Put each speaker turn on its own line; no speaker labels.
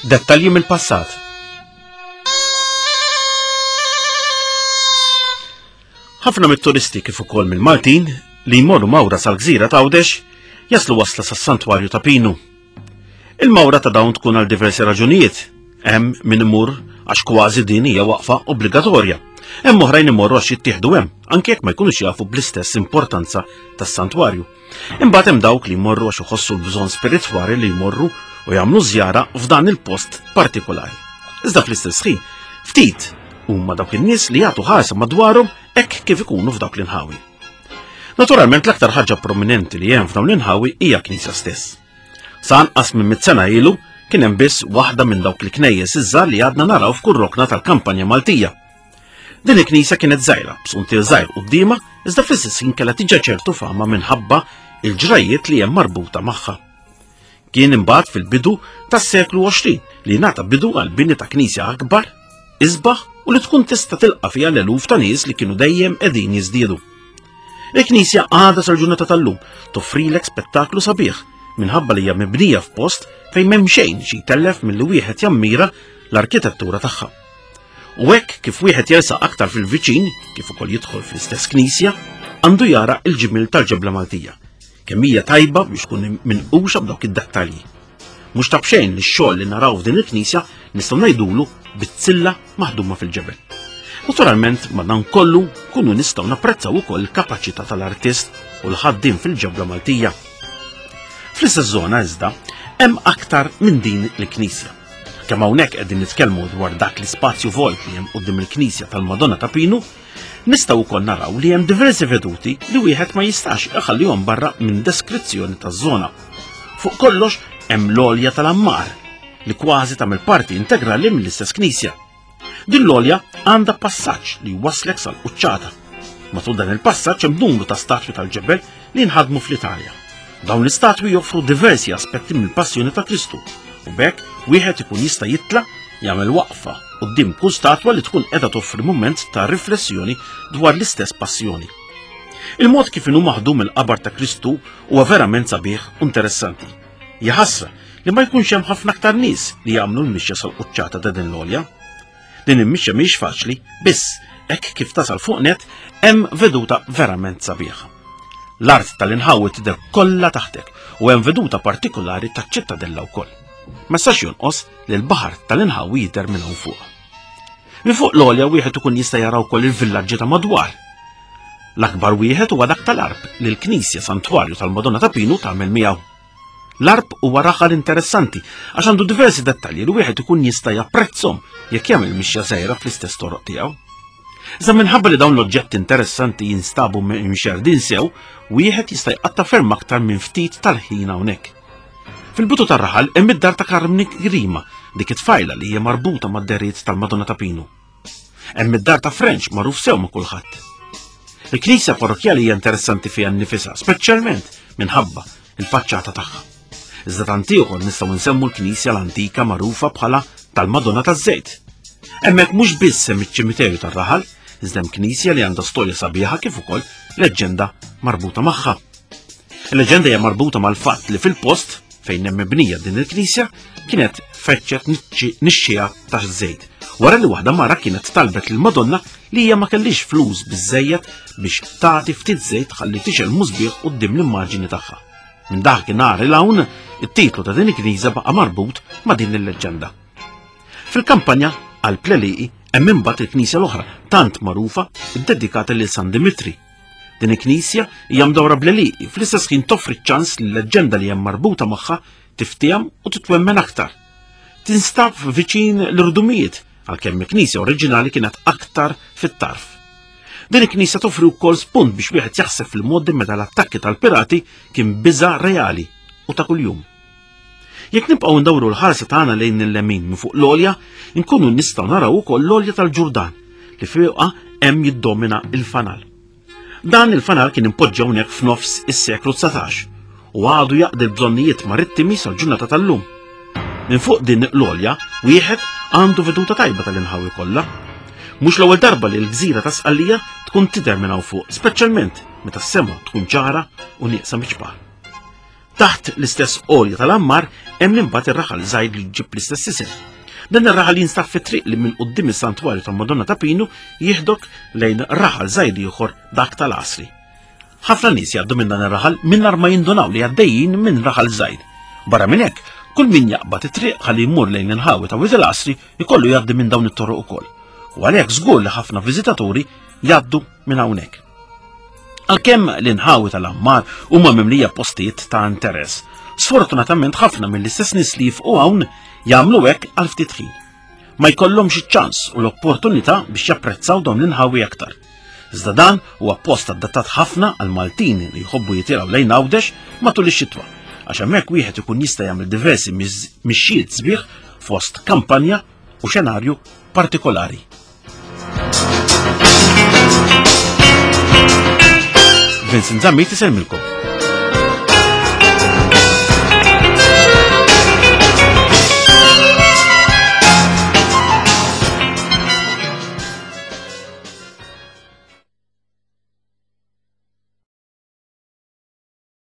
Dettalji mill-passat. Ħafna mit-turisti kif ukoll mill-Maltin li jmorru mawra sal-gżira ta' Għawdex jaslu wasla sas-Santwarju ta' Pinu. Il-mawra ta' dawn tkun għal diversi raġunijiet. Hemm min imur għax kważi din hija waqfa obbligatorja. Hemm oħrajn imorru għax jittieħdu hemm, anke jekk ma jkunux jafu bl-istess importanza tas-santwarju. Imbagħad hemm dawk li jmorru għax iħossu l-bżonn spiritwali li jmorru u jagħmlu żjara f'dan il-post partikolari. Iżda fl-istess ħin, ftit huma dawk in-nies li jagħtu ħarsa madwarhom hekk kif ikunu f'dawk l-inħawi. Naturalment l-aktar ħaġa prominenti li hemm f'dawn l-inħawi hija knisja stess. Sa anqas minn 100 sena ilu kien hemm biss waħda minn dawk il-knejjes iż-żgħar li għadna naraw f'kull rokna tal-kampanja Maltija. Din il-knisja kienet żgħira b'suntier żgħir qudiema iżda fl-istess ħin kellha tiġa ċertu fama minħabba il-ġrajiet li hemm marbuta magħha. Kien imbagħad fil-bidu tas-seklu 20 li ngħata bidu għal bini ta' knisja akbar, isbaħ u li tkun tista' tilqa' fiha l-eluf ta' nies li kienu dejjem qegħdin jiżdiedu. Il-knisja għadha sal-ġurnata tal-lum toffrilek spettaklu sabiħ minħabba li hija mibnija f'post fejn m'hemm xejn xi jtellef milli wieħed jammira l-arkitettura tagħha. U hekk kif wieħed jersaq aktar fil-viċin, kif ukoll jidħol fl-istess knisja, għandu jara l-ġimil tal-ġebla Maltija. Kemm hija tajba biex tkun minquxa b'dawk id-dettalji. Mhux ta' bxejn li x-xogħol li naraw f'din il-knisja nistgħu ngħidulu bizzilla maħduma fil-ġebel. Naturalment ma' dan kollu kunu nistgħu napprezzaw ukoll il-kapaċità tal-artist u l-ħaddiem fil-ġebla Maltija. Fl-istess żona iżda hemm aktar minn din il-knisja. Kemm hawnhekk qegħdin nitkellmu dwar dak l-ispazju vojt li hemm quddiem il-Knisja tal-Madonna ta' Pinu, nistgħu wkoll naraw li hemm diversi veduti li wieħed ma jistax iħallihom barra minn deskrizzjoni taż-żona. Fuq kollox hemm l-għolja tal-Ammar li kważi tagħmel parti integrali mill-istess knisja. Din l-għolja għandha passaġġ li jwasslek sal-quċċata. Matul dan il-passaġġ hemm numru ta' statwi tal-ġebel li nħadmu fl-Italja. Dawn l-istatwi joffru diversi aspetti mill-passjoni ta' Kristu. U bekk wieħed ikun jista' jitla' jagħmel waqfa quddiem kull statwa li tkun qiegħda toffri mument ta' riflessjoni dwar l-istess passjoni. Il-mod kif inhu maħdum il-qabar ta' Kristu huwa verament sabiħ u interessanti. Jaħasra li ma jkunx hemm ħafna aktar nies li jagħmlu l-mixja sal-quċċata ta' din l-għolja. Din il-mixja mhix faċli, biss hekk kif tasal fuq net hemm veduta verament sabiħa. L-art tal-inħawi tidher kollha taħtek u hemm veduta partikolari taċ-ċittadella wkoll. Ma sax jonqos li l-baħar tal-inħawi jidher minn hawn fuq. Minn fuq l-għolja wieħed ikun jista' jara wkoll il-villaġġi ta' madwar. L-akbar wieħed huwa dak tal-Arb li l-Knisja Santwarju tal-Madonna ta' Pinu tagħmel miegħu. L-Arb huwa raħal interessanti għax għandu diversi dettalji li wieħed ikun jista' japprezzhom jekk jagħmel mixja żgħira fl-istess toroq tiegħu. Iżda minħabba li dawn l-oġġetti interessanti jinstabu mxerdin sew, wieħed jista' jqatta' ferm aktar minn ftit tal-ħin hawnhekk. Fil-bidu tar-raħal hemm id-dar ta' Karmni Grima, dik it-tfajla li hija marbuta mad-deriet tal-Madonna ta' Pinu. Hemm id-dar ta' French magħruf sew ma' kulħadd. Il-Knisja parrokjali hija interessanti fiha nnifisha, speċjalment minħabba il-faċċata tagħha. Iżda tant ieħor nistgħu nsemmu l-Knisja l-antika magħrufa bħala tal-Madonna taż-Żejt. Hemmhekk mhux biss hemm iċ-ċimiterju tar-raħal, iżda hemm knisja li għandha storja sabiħa kif ukoll leġġenda marbuta magħha. Il-leġenda hija marbuta mal-fatt li fil-post fejn hemm mibnija din il-knisja kienet feċċet nixxija ta' żejt. Wara li waħda mara kienet talbet lil Madonna li hija ma kellix flus biżżejjed biex tagħti ftit żejt ħalli tixel mużbieħ quddiem l-immaġini tagħha. Minn dakinhar il hawn it-titlu ta' din il-knisja baqa' marbut ma' din il-leġġenda. Fil-kampanja għal Pleliqi hemm imbagħad il-knisja l-oħra tant magħrufa iddedikata lil San Dimitri. Din il-knisja hija mdawra b'Leliqi fl-istess ħin toffri ċ-ċans li l-leġġenda li hemm marbuta magħha tifteham u titwemmen aktar. Tinstab viċin l-irdumijiet għalkemm il-knisja oriġinali kienet aktar fit-tarf. Din il-knisja toffri wkoll spunt biex wieħed jaħseb fil-modi meta l-attakki tal-pirati kien biża' reali u ta' kuljum. Jekk nibqgħu ndawru l-ħarsa tagħna lejn il-lemin minn fuq l-għolja, inkunu nistgħu naraw ukoll l-għolja tal-Ġurdan li fuqha hemm jiddomina il-fanal. Dan il-fanal kien impoġġa hawnhekk f'nofs is-seklu 19 u għadu jaqdi l-bżonnijiet marittimi sal-ġurnata tal-lum. Minn fuq din l-għolja wieħed għandu veduta tajba tal-inħawi kollha. Mhux l-ewwel darba li l-gżira ta' Sqallija tkun tidher minn hawn fuq, speċjalment meta s-sema tkun ċara u nieqsa miċ-baħar. Taħt l-istess orja tal-ammar hemm imbagħad ir-raħal żgħir li jġib l-istess isem. Dan ir-raħal jinstab fi triq li minn quddiem is-santwarju ta' Madonna ta' Pinu jieħdok lejn raħal żgħir ieħor dak tal-Asri. Ħafna nies jgħaddu minn dan ir-raħal mingħajr ma jindunaw li għaddejjin minn raħal żgħir. Barra minn hekk, kull min jaqbad it-triq ħalli jmur lejn il-ħawi ta' Wied il-Asri jkollu jgħaddi minn dawn it-toroq ukoll. U għalhekk żgur li ħafna viżitaturi jgħaddu minn hawnhekk. Għalkemm l-inħawi tal-ammar huma mimlija postijiet ta' interess, sfortunatament ħafna mill-istess nies li jifqu hawn jagħmlu hekk għal ftit ħin. Ma jkollhomx iċ-ċans u l-opportunità biex japprezzaw dawn l-inħawi aktar. Iżda dan huwa post adattat ħafna għal Maltin li jħobbu jitilgħu lejn Għawdex matul ix-xitwa, għax hemmhekk wieħed ikun jista' jagħmel diversi mixjiet sbieħ fost kampanja u xenarju partikolari. Vincent Zammit iselmilkom.